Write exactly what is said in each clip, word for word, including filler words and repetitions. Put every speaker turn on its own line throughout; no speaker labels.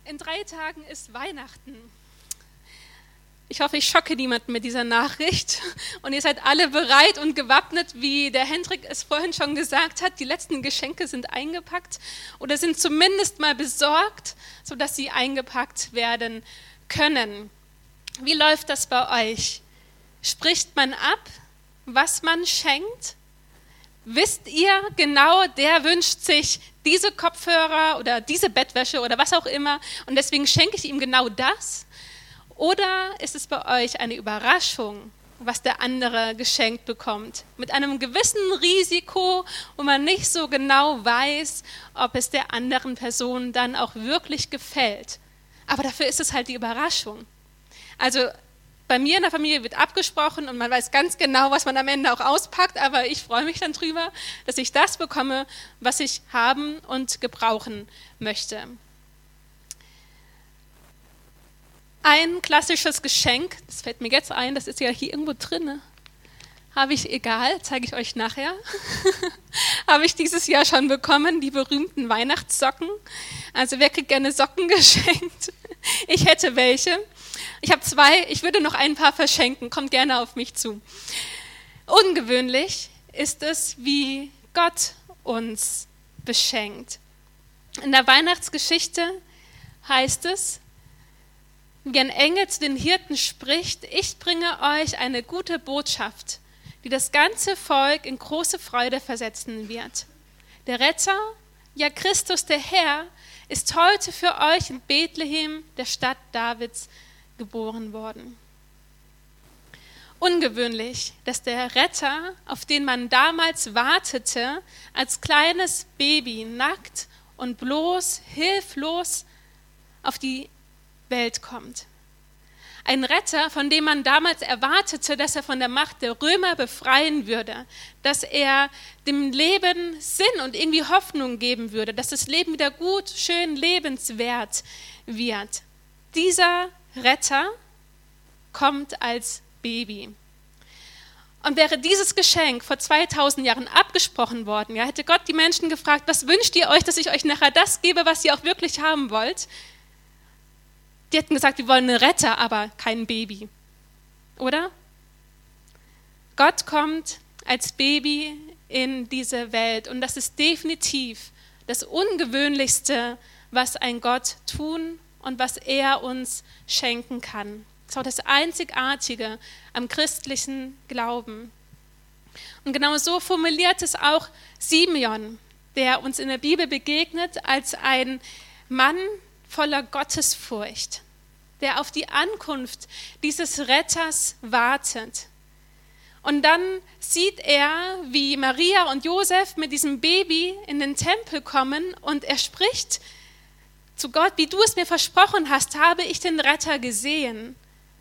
In drei Tagen ist Weihnachten. Ich hoffe, ich schocke niemanden mit dieser Nachricht. Und ihr seid alle bereit und gewappnet, wie der Hendrik es vorhin schon gesagt hat. Die letzten Geschenke sind eingepackt oder sind zumindest mal besorgt, sodass sie eingepackt werden können. Wie läuft das bei euch? Spricht man ab, was man schenkt? Wisst ihr genau, der wünscht sich diese Kopfhörer oder diese Bettwäsche oder was auch immer und deswegen schenke ich ihm genau das? Oder ist es bei euch eine Überraschung, was der andere geschenkt bekommt? Mit einem gewissen Risiko, wo man nicht so genau weiß, ob es der anderen Person dann auch wirklich gefällt. Aber dafür ist es halt die Überraschung. Also bei mir in der Familie wird abgesprochen und man weiß ganz genau, was man am Ende auch auspackt, aber ich freue mich dann drüber, dass ich das bekomme, was ich haben und gebrauchen möchte. Ein klassisches Geschenk, das fällt mir jetzt ein, das ist ja hier irgendwo drin, habe ich, egal, zeige ich euch nachher, habe ich dieses Jahr schon bekommen, die berühmten Weihnachtssocken. Also wer kriegt gerne Socken geschenkt? Ich hätte welche. Ich habe zwei, ich würde noch ein paar verschenken, kommt gerne auf mich zu. Ungewöhnlich ist es, wie Gott uns beschenkt. In der Weihnachtsgeschichte heißt es, wie ein Engel zu den Hirten spricht, ich bringe euch eine gute Botschaft, die das ganze Volk in große Freude versetzen wird. Der Retter, ja Christus der Herr, ist heute für euch in Bethlehem, der Stadt Davids, geboren worden. Ungewöhnlich, dass der Retter, auf den man damals wartete, als kleines Baby nackt und bloß, hilflos auf die Welt kommt. Ein Retter, von dem man damals erwartete, dass er von der Macht der Römer befreien würde, dass er dem Leben Sinn und irgendwie Hoffnung geben würde, dass das Leben wieder gut, schön, lebenswert wird. Dieser Retter kommt als Baby. Und wäre dieses Geschenk vor zweitausend Jahren abgesprochen worden, ja, hätte Gott die Menschen gefragt, was wünscht ihr euch, dass ich euch nachher das gebe, was ihr auch wirklich haben wollt? Die hätten gesagt, wir wollen einen Retter, aber kein Baby. Oder? Gott kommt als Baby in diese Welt und das ist definitiv das Ungewöhnlichste, was ein Gott tun und was er uns schenken kann. Das ist auch das Einzigartige am christlichen Glauben. Und genau so formuliert es auch Simeon, der uns in der Bibel begegnet als ein Mann voller Gottesfurcht, der auf die Ankunft dieses Retters wartet. Und dann sieht er, wie Maria und Josef mit diesem Baby in den Tempel kommen und er spricht zu Gott, wie du es mir versprochen hast, habe ich den Retter gesehen,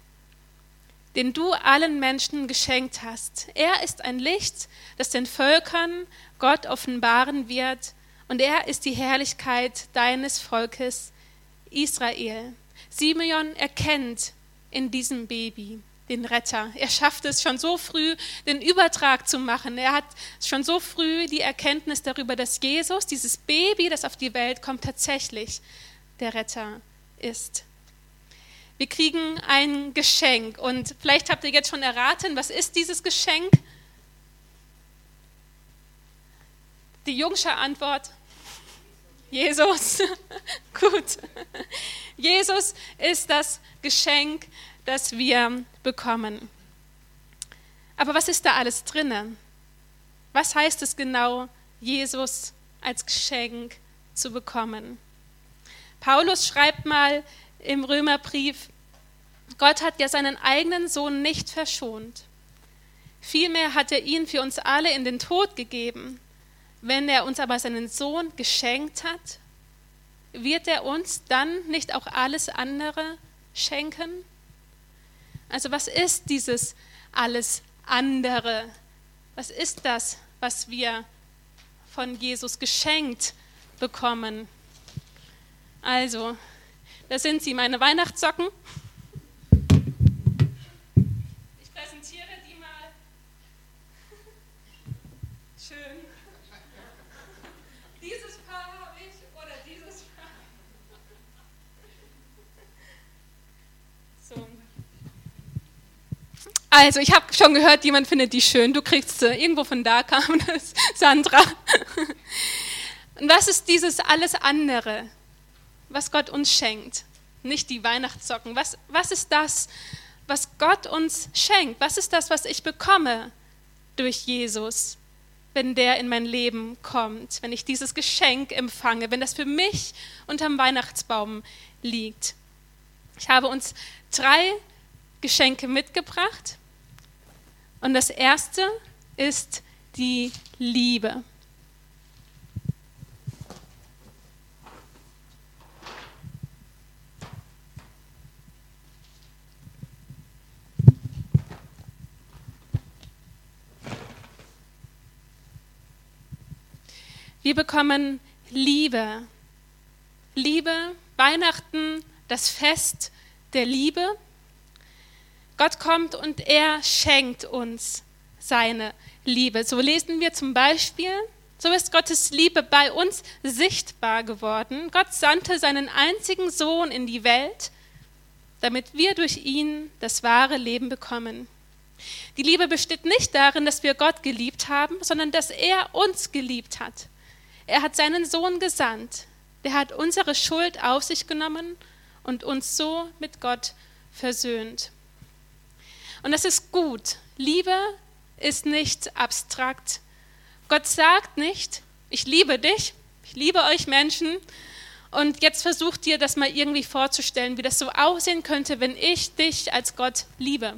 den du allen Menschen geschenkt hast. Er ist ein Licht, das den Völkern Gott offenbaren wird und er ist die Herrlichkeit deines Volkes Israel. Simeon erkennt in diesem Baby den Retter. Er schafft es schon so früh, den Übertrag zu machen. Er hat schon so früh die Erkenntnis darüber, dass Jesus, dieses Baby, das auf die Welt kommt, tatsächlich der Retter ist. Wir kriegen ein Geschenk und vielleicht habt ihr jetzt schon erraten, was ist dieses Geschenk? Die Jungsche Antwort: Jesus. Gut. Jesus ist das Geschenk, das wir bekommen. Aber was ist da alles drin? Was heißt es genau, Jesus als Geschenk zu bekommen? Paulus schreibt mal im Römerbrief, Gott hat ja seinen eigenen Sohn nicht verschont. Vielmehr hat er ihn für uns alle in den Tod gegeben. Wenn er uns aber seinen Sohn geschenkt hat, wird er uns dann nicht auch alles andere schenken? Also was ist dieses alles andere? Was ist das, was wir von Jesus geschenkt bekommen? Also, da sind sie, meine Weihnachtssocken. Ich präsentiere die mal. Schön. Dieses Paar habe ich oder dieses Paar. Also, ich habe schon gehört, jemand findet die schön. Du kriegst sie. Irgendwo von da kam das, Sandra. Und was ist dieses alles andere, was Gott uns schenkt? Nicht die Weihnachtssocken. Was, was ist das, was Gott uns schenkt? Was ist das, was ich bekomme durch Jesus, wenn der in mein Leben kommt, wenn ich dieses Geschenk empfange, wenn das für mich unterm Weihnachtsbaum liegt? Ich habe uns drei Geschenke mitgebracht. Und das erste ist die Liebe. Wir bekommen Liebe. Liebe, Weihnachten, das Fest der Liebe. Gott kommt und er schenkt uns seine Liebe. So lesen wir zum Beispiel, so ist Gottes Liebe bei uns sichtbar geworden. Gott sandte seinen einzigen Sohn in die Welt, damit wir durch ihn das wahre Leben bekommen. Die Liebe besteht nicht darin, dass wir Gott geliebt haben, sondern dass er uns geliebt hat. Er hat seinen Sohn gesandt. Der hat unsere Schuld auf sich genommen und uns so mit Gott versöhnt. Und das ist gut. Liebe ist nicht abstrakt. Gott sagt nicht, ich liebe dich, ich liebe euch Menschen und jetzt versucht dir das mal irgendwie vorzustellen, wie das so aussehen könnte, wenn ich dich als Gott liebe.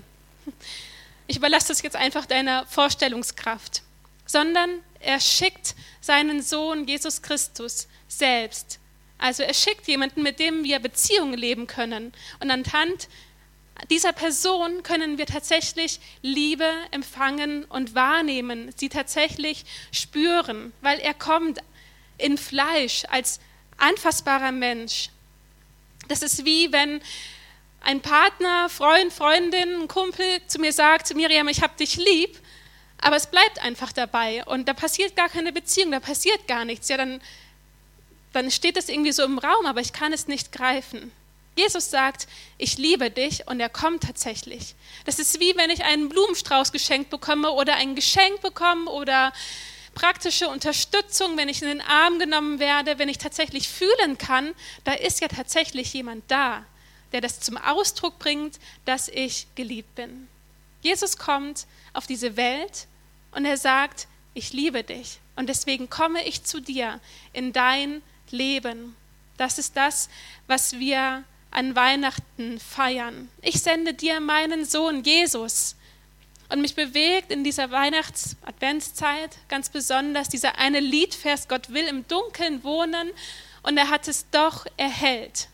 Ich überlasse das jetzt einfach deiner Vorstellungskraft, sondern er schickt seinen Sohn Jesus Christus selbst. Also er schickt jemanden, mit dem wir Beziehungen leben können und anhand dieser Person können wir tatsächlich Liebe empfangen und wahrnehmen, sie tatsächlich spüren, weil er kommt in Fleisch als anfassbarer Mensch. Das ist wie wenn ein Partner, Freund, Freundin, ein Kumpel zu mir sagt, Miriam, ich hab dich lieb, aber es bleibt einfach dabei und da passiert gar keine Beziehung, da passiert gar nichts. Ja, dann, dann steht es irgendwie so im Raum, aber ich kann es nicht greifen. Jesus sagt, ich liebe dich und er kommt tatsächlich. Das ist wie wenn ich einen Blumenstrauß geschenkt bekomme oder ein Geschenk bekomme oder praktische Unterstützung, wenn ich in den Arm genommen werde, wenn ich tatsächlich fühlen kann, da ist ja tatsächlich jemand da, der das zum Ausdruck bringt, dass ich geliebt bin. Jesus kommt auf diese Welt und er sagt, ich liebe dich und deswegen komme ich zu dir in dein Leben. Das ist das, was wir an Weihnachten feiern. Ich sende dir meinen Sohn Jesus. Und mich bewegt in dieser Weihnachts-Adventszeit ganz besonders dieser eine Liedvers, Gott will im Dunkeln wohnen und er hat es doch erhellt.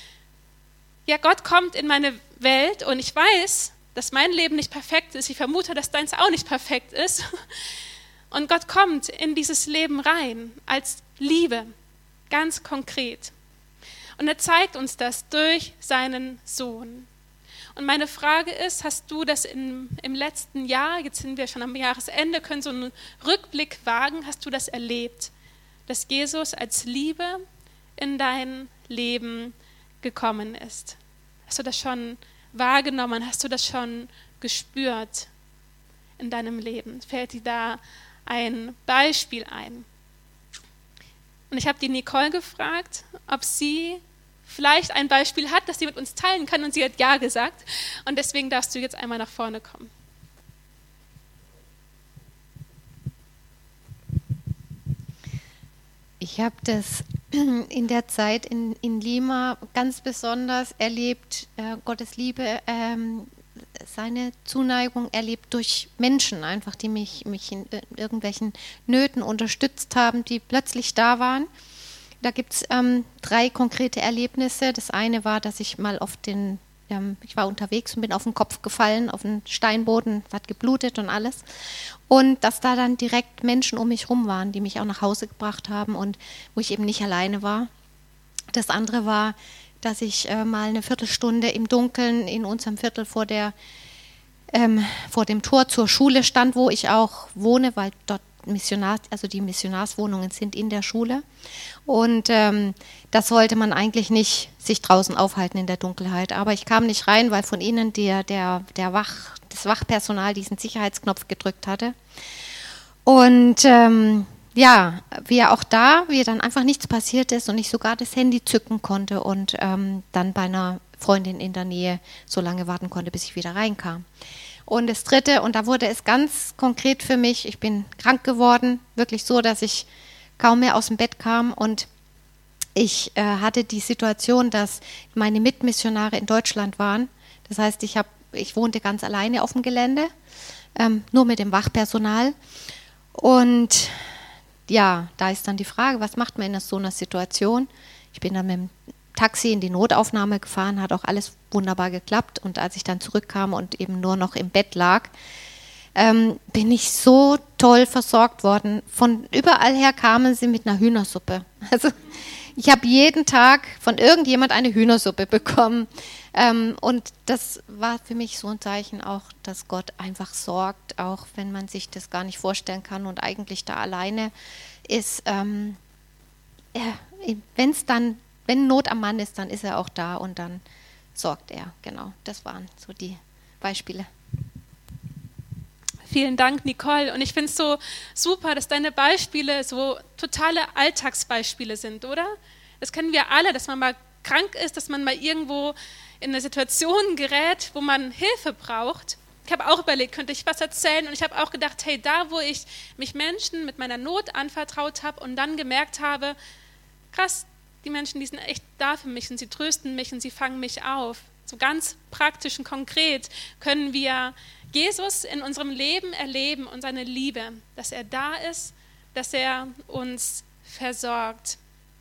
Ja, Gott kommt in meine Welt und ich weiß, dass mein Leben nicht perfekt ist. Ich vermute, dass deins auch nicht perfekt ist. Und Gott kommt in dieses Leben rein als Liebe, ganz konkret. Und er zeigt uns das durch seinen Sohn. Und meine Frage ist, hast du das in, im letzten Jahr, jetzt sind wir schon am Jahresende, können so einen Rückblick wagen, hast du das erlebt, dass Jesus als Liebe in dein Leben gekommen ist? Hast du das schon wahrgenommen? Hast du das schon gespürt in deinem Leben? Fällt dir da ein Beispiel ein? Und ich habe die Nicole gefragt, ob sie vielleicht ein Beispiel hat, das sie mit uns teilen kann, und sie hat ja gesagt. Und deswegen darfst du jetzt einmal nach vorne kommen.
Ich habe das in der Zeit in, in Lima ganz besonders erlebt, äh, Gottes Liebe, ähm, seine Zuneigung erlebt durch Menschen einfach, die mich, mich in irgendwelchen Nöten unterstützt haben, die plötzlich da waren. Da gibt es ähm, drei konkrete Erlebnisse. Das eine war, dass ich mal auf den, ähm, ich war unterwegs und bin auf den Kopf gefallen, auf den Steinboden, es hat geblutet und alles. Und dass da dann direkt Menschen um mich rum waren, die mich auch nach Hause gebracht haben und wo ich eben nicht alleine war. Das andere war, dass ich äh, mal eine Viertelstunde im Dunkeln in unserem Viertel vor der ähm, vor dem Tor zur Schule stand, wo ich auch wohne, weil dort Missionar, also die Missionarswohnungen sind in der Schule. Und ähm, das sollte man eigentlich nicht sich draußen aufhalten in der Dunkelheit. Aber ich kam nicht rein, weil von ihnen der, der, der Wach, das Wachpersonal diesen Sicherheitsknopf gedrückt hatte. Und ähm, ja, wie auch da, wie dann einfach nichts passiert ist und ich sogar das Handy zücken konnte und ähm, dann bei einer Freundin in der Nähe so lange warten konnte, bis ich wieder reinkam. Und das Dritte, und da wurde es ganz konkret für mich, ich bin krank geworden, wirklich so, dass ich kaum mehr aus dem Bett kam und ich äh, hatte die Situation, dass meine Mitmissionare in Deutschland waren. Das heißt, ich, hab, ich wohnte ganz alleine auf dem Gelände, ähm, nur mit dem Wachpersonal. Und ja, da ist dann die Frage, was macht man in so einer Situation? Ich bin dann mit dem Taxi in die Notaufnahme gefahren, hat auch alles wunderbar geklappt. Und als ich dann zurückkam und eben nur noch im Bett lag, ähm, bin ich so toll versorgt worden. Von überall her kamen sie mit einer Hühnersuppe. Also ich habe jeden Tag von irgendjemand eine Hühnersuppe bekommen. Ähm, und das war für mich so ein Zeichen auch, dass Gott einfach sorgt, auch wenn man sich das gar nicht vorstellen kann und eigentlich da alleine ist. Ähm, ja, wenn es dann, wenn Not am Mann ist, dann ist er auch da und dann sorgt er. Genau, das waren so die Beispiele.
Vielen Dank, Nicole. Und ich finde es so super, dass deine Beispiele so totale Alltagsbeispiele sind, oder? Das kennen wir alle, dass man mal krank ist, dass man mal irgendwo in eine Situation gerät, wo man Hilfe braucht. Ich habe auch überlegt, könnte ich was erzählen? Und ich habe auch gedacht, hey, da, wo ich mich Menschen mit meiner Not anvertraut habe und dann gemerkt habe, krass, die Menschen, die sind echt da für mich und sie trösten mich und sie fangen mich auf. So ganz praktisch und konkret können wir Jesus in unserem Leben erleben und seine Liebe, dass er da ist, dass er uns versorgt.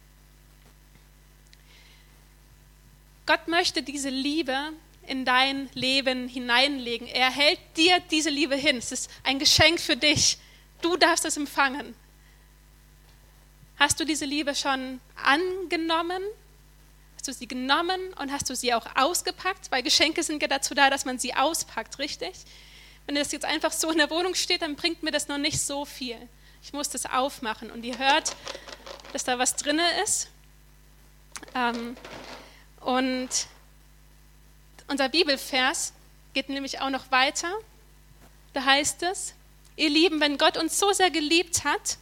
Gott möchte diese Liebe in dein Leben hineinlegen. Er hält dir diese Liebe hin. Es ist ein Geschenk für dich. Du darfst es empfangen. Hast du diese Liebe schon angenommen? Hast du sie genommen und hast du sie auch ausgepackt? Weil Geschenke sind ja dazu da, dass man sie auspackt, richtig? Wenn das jetzt einfach so in der Wohnung steht, dann bringt mir das noch nicht so viel. Ich muss das aufmachen und ihr hört, dass da was drin ist. Ähm, und unser Bibelvers geht nämlich auch noch weiter. Da heißt es, ihr Lieben, wenn Gott uns so sehr geliebt hat,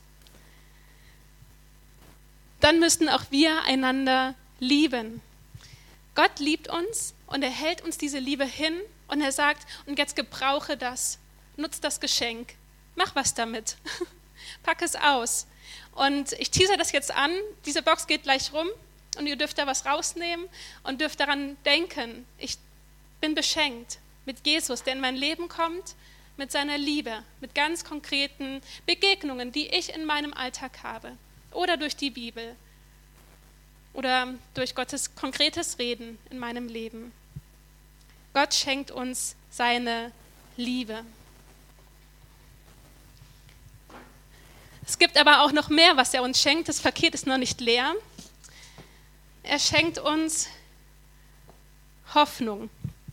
dann müssten auch wir einander lieben. Gott liebt uns und er hält uns diese Liebe hin und er sagt, und jetzt gebrauche das, nutz das Geschenk, mach was damit, pack es aus. Und ich teaser das jetzt an, diese Box geht gleich rum und ihr dürft da was rausnehmen und dürft daran denken, ich bin beschenkt mit Jesus, der in mein Leben kommt, mit seiner Liebe, mit ganz konkreten Begegnungen, die ich in meinem Alltag habe. Oder durch die Bibel oder durch Gottes konkretes Reden in meinem Leben. Gott schenkt uns seine Liebe. Es gibt aber auch noch mehr, was er uns schenkt. Das Paket ist noch nicht leer. Er schenkt uns Hoffnung.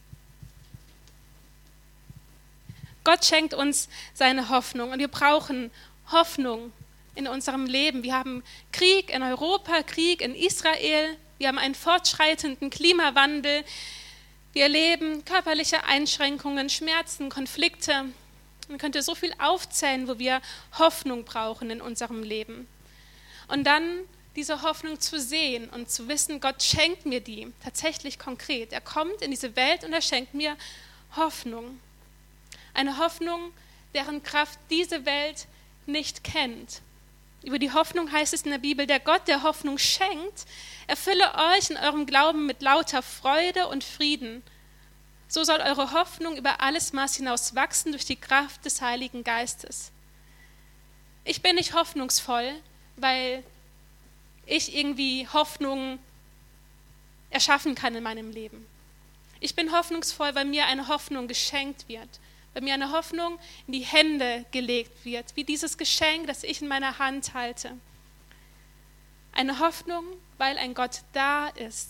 Gott schenkt uns seine Hoffnung und wir brauchen Hoffnung in unserem Leben. Wir haben Krieg in Europa, Krieg in Israel, wir haben einen fortschreitenden Klimawandel, wir erleben körperliche Einschränkungen, Schmerzen, Konflikte. Man könnte so viel aufzählen, wo wir Hoffnung brauchen in unserem Leben. Und dann diese Hoffnung zu sehen und zu wissen, Gott schenkt mir die tatsächlich konkret. Er kommt in diese Welt und er schenkt mir Hoffnung. Eine Hoffnung, deren Kraft diese Welt nicht kennt. Über die Hoffnung heißt es in der Bibel, der Gott, der Hoffnung schenkt, erfülle euch in eurem Glauben mit lauter Freude und Frieden. So soll eure Hoffnung über alles Maß hinaus wachsen durch die Kraft des Heiligen Geistes. Ich bin nicht hoffnungsvoll, weil ich irgendwie Hoffnung erschaffen kann in meinem Leben. Ich bin hoffnungsvoll, weil mir eine Hoffnung geschenkt wird. Weil mir eine Hoffnung in die Hände gelegt wird, wie dieses Geschenk, das ich in meiner Hand halte. Eine Hoffnung, weil ein Gott da ist.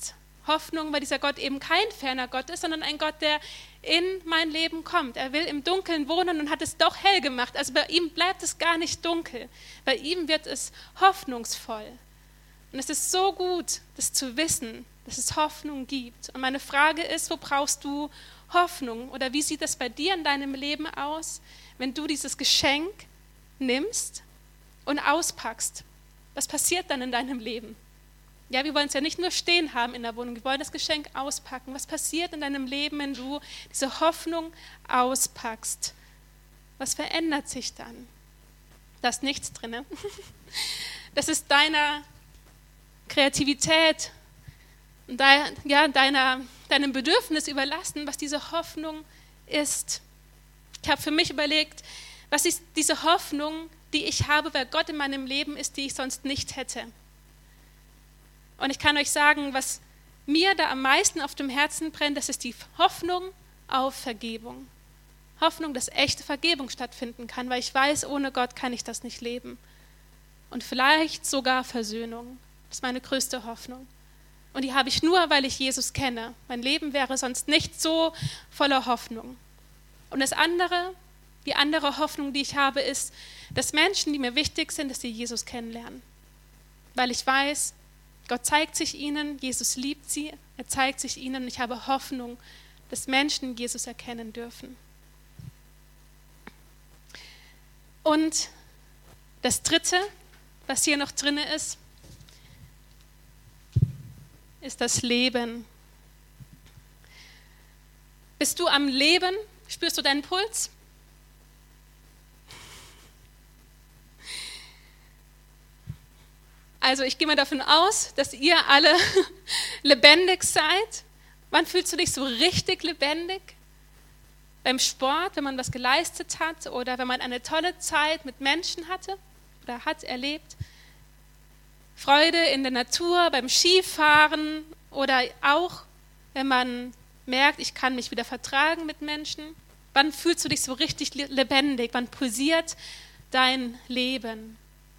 Hoffnung, weil dieser Gott eben kein ferner Gott ist, sondern ein Gott, der in mein Leben kommt. Er will im Dunkeln wohnen und hat es doch hell gemacht. Also bei ihm bleibt es gar nicht dunkel. Bei ihm wird es hoffnungsvoll. Und es ist so gut, das zu wissen, dass es Hoffnung gibt. Und meine Frage ist, wo brauchst du Hoffnung? Oder wie sieht das bei dir in deinem Leben aus, wenn du dieses Geschenk nimmst und auspackst? Was passiert dann in deinem Leben? Ja, wir wollen es ja nicht nur stehen haben in der Wohnung, wir wollen das Geschenk auspacken. Was passiert in deinem Leben, wenn du diese Hoffnung auspackst? Was verändert sich dann? Da ist nichts drin. Das ist deiner Kreativität und de, ja, deiner, deinem Bedürfnis überlassen, was diese Hoffnung ist. Ich habe für mich überlegt, was ist diese Hoffnung, die ich habe, weil Gott in meinem Leben ist, die ich sonst nicht hätte. Und ich kann euch sagen, was mir da am meisten auf dem Herzen brennt, das ist die Hoffnung auf Vergebung. Hoffnung, dass echte Vergebung stattfinden kann, weil ich weiß, ohne Gott kann ich das nicht leben. Und vielleicht sogar Versöhnung. Das ist meine größte Hoffnung. Und die habe ich nur, weil ich Jesus kenne. Mein Leben wäre sonst nicht so voller Hoffnung. Und das andere, die andere Hoffnung, die ich habe, ist, dass Menschen, die mir wichtig sind, dass sie Jesus kennenlernen. Weil ich weiß, Gott zeigt sich ihnen, Jesus liebt sie, er zeigt sich ihnen und ich habe Hoffnung, dass Menschen Jesus erkennen dürfen. Und das Dritte, was hier noch drin ist, ist das Leben. Bist du am Leben? Spürst du deinen Puls? Also ich gehe mal davon aus, dass ihr alle lebendig seid. Wann fühlst du dich so richtig lebendig? Beim Sport, wenn man was geleistet hat oder wenn man eine tolle Zeit mit Menschen hatte oder hat erlebt. Freude in der Natur, beim Skifahren oder auch, wenn man merkt, ich kann mich wieder vertragen mit Menschen. Wann fühlst du dich so richtig lebendig? Wann pulsiert dein Leben?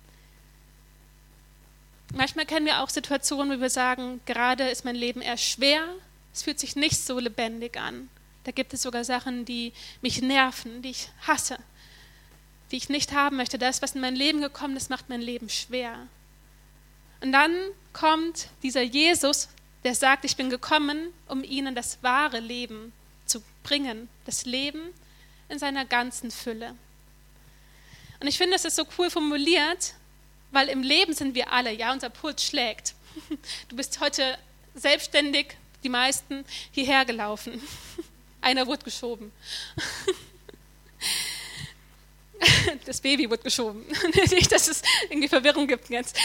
Manchmal kennen wir auch Situationen, wo wir sagen, gerade ist mein Leben eher schwer, es fühlt sich nicht so lebendig an. Da gibt es sogar Sachen, die mich nerven, die ich hasse, die ich nicht haben möchte. Das, was in mein Leben gekommen ist, macht mein Leben schwer. Und dann kommt dieser Jesus, der sagt, ich bin gekommen, um ihnen das wahre Leben zu bringen, das Leben in seiner ganzen Fülle. Und ich finde, es ist so cool formuliert, weil im Leben sind wir alle, ja, unser Puls schlägt. Du bist heute selbstständig, die meisten, hierher gelaufen. Einer wurde geschoben. Das Baby wurde geschoben. Nicht, dass es irgendwie Verwirrung gibt jetzt.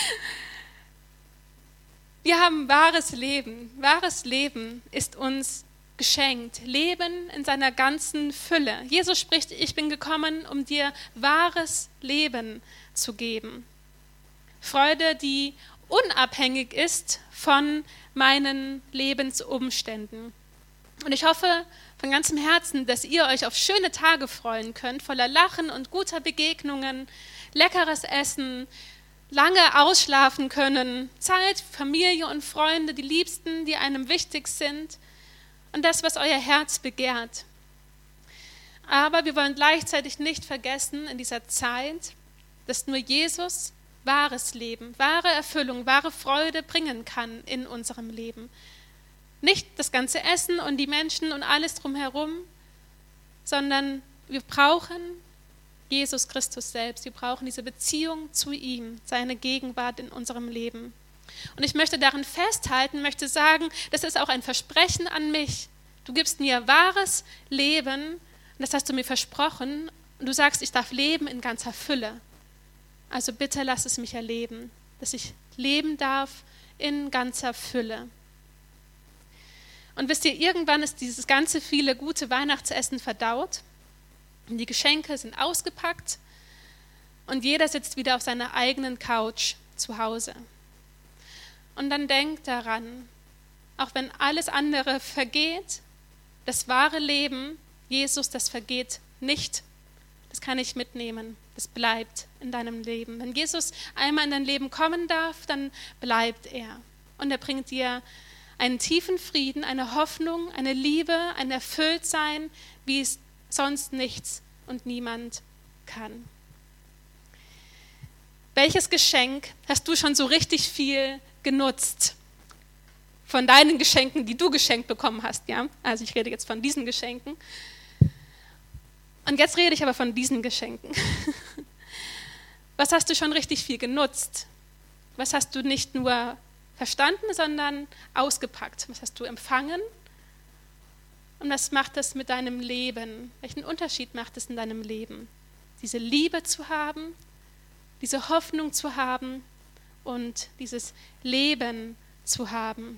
Wir haben wahres Leben. Wahres Leben ist uns geschenkt. Leben in seiner ganzen Fülle. Jesus spricht, ich bin gekommen, um dir wahres Leben zu geben. Freude, die unabhängig ist von meinen Lebensumständen. Und ich hoffe von ganzem Herzen, dass ihr euch auf schöne Tage freuen könnt, voller Lachen und guter Begegnungen, leckeres Essen, lange ausschlafen können, Zeit, Familie und Freunde, die Liebsten, die einem wichtig sind und das, was euer Herz begehrt. Aber wir wollen gleichzeitig nicht vergessen in dieser Zeit, dass nur Jesus wahres Leben, wahre Erfüllung, wahre Freude bringen kann in unserem Leben. Nicht das ganze Essen und die Menschen und alles drumherum, sondern wir brauchen Jesus Christus selbst. Wir brauchen diese Beziehung zu ihm, seine Gegenwart in unserem Leben. Und ich möchte darin festhalten, möchte sagen, das ist auch ein Versprechen an mich. Du gibst mir wahres Leben, und das hast du mir versprochen, und du sagst, ich darf leben in ganzer Fülle. Also bitte lass es mich erleben, dass ich leben darf in ganzer Fülle. Und wisst ihr, irgendwann ist dieses ganze viele gute Weihnachtsessen verdaut. Und die Geschenke sind ausgepackt und jeder sitzt wieder auf seiner eigenen Couch zu Hause. Und dann denkt daran, auch wenn alles andere vergeht, das wahre Leben, Jesus, das vergeht nicht. Das kann ich mitnehmen, das bleibt in deinem Leben. Wenn Jesus einmal in dein Leben kommen darf, dann bleibt er. Und er bringt dir einen tiefen Frieden, eine Hoffnung, eine Liebe, ein Erfülltsein, wie es sonst nichts und niemand kann. Welches Geschenk hast du schon so richtig viel genutzt? Von deinen Geschenken, die du geschenkt bekommen hast, ja? Also ich rede jetzt von diesen Geschenken. Und jetzt rede ich aber von diesen Geschenken. Was hast du schon richtig viel genutzt? Was hast du nicht nur verstanden, sondern ausgepackt? Was hast du empfangen? Und was macht das mit deinem Leben? Welchen Unterschied macht es in deinem Leben? Diese Liebe zu haben, diese Hoffnung zu haben und dieses Leben zu haben.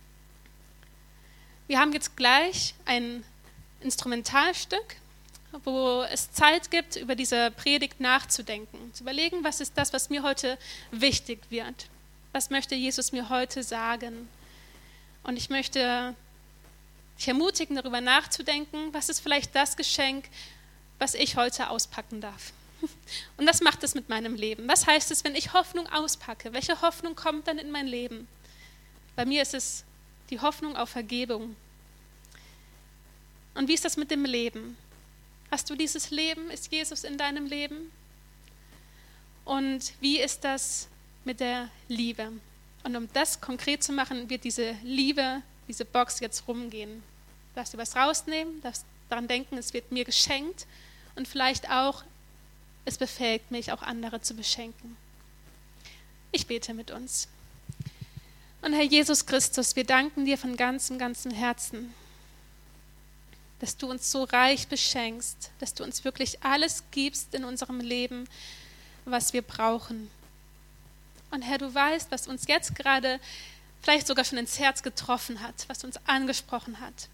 Wir haben jetzt gleich ein Instrumentalstück, wo es Zeit gibt, über diese Predigt nachzudenken, zu überlegen, was ist das, was mir heute wichtig wird? Was möchte Jesus mir heute sagen? Und ich möchte dich ermutigen, darüber nachzudenken, was ist vielleicht das Geschenk, was ich heute auspacken darf? Und was macht es mit meinem Leben? Was heißt es, wenn ich Hoffnung auspacke? Welche Hoffnung kommt dann in mein Leben? Bei mir ist es die Hoffnung auf Vergebung. Und wie ist das mit dem Leben? Hast du dieses Leben? Ist Jesus in deinem Leben? Und wie ist das mit der Liebe? Und um das konkret zu machen, wird diese Liebe, diese Box jetzt rumgehen. Du darfst dir was rausnehmen, darfst daran denken, es wird mir geschenkt und vielleicht auch, es befähigt mich, auch andere zu beschenken. Ich bete mit uns. Und Herr Jesus Christus, wir danken dir von ganzem, ganzem Herzen, dass du uns so reich beschenkst, dass du uns wirklich alles gibst in unserem Leben, was wir brauchen. Und Herr, du weißt, was uns jetzt gerade vielleicht sogar schon ins Herz getroffen hat, was uns angesprochen hat.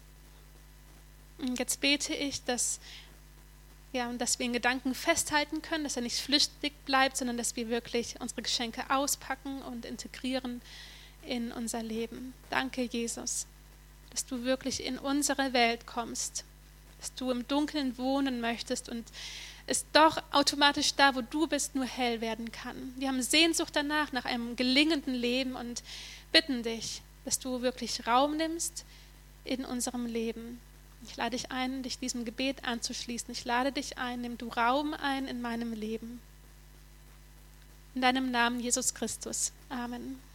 Und jetzt bete ich, dass, ja, dass wir in Gedanken festhalten können, dass er nicht flüchtig bleibt, sondern dass wir wirklich unsere Geschenke auspacken und integrieren in unser Leben. Danke, Jesus, dass du wirklich in unsere Welt kommst, dass du im Dunkeln wohnen möchtest und es doch automatisch da, wo du bist, nur hell werden kann. Wir haben Sehnsucht danach, nach einem gelingenden Leben und bitten dich, dass du wirklich Raum nimmst in unserem Leben. Ich lade dich ein, dich diesem Gebet anzuschließen. Ich lade dich ein, nimm du Raum ein in meinem Leben. In deinem Namen, Jesus Christus. Amen.